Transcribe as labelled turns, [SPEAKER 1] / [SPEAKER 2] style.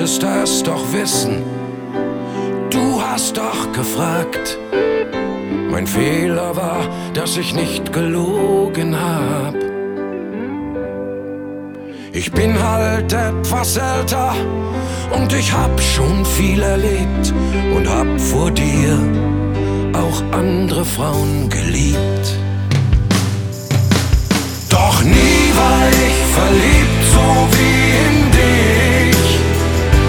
[SPEAKER 1] müsstest es doch wissen. Du hast doch gefragt. Mein Fehler war, dass ich nicht gelogen hab. Ich bin halt etwas älter und ich hab schon viel erlebt und hab vor dir auch andere Frauen geliebt.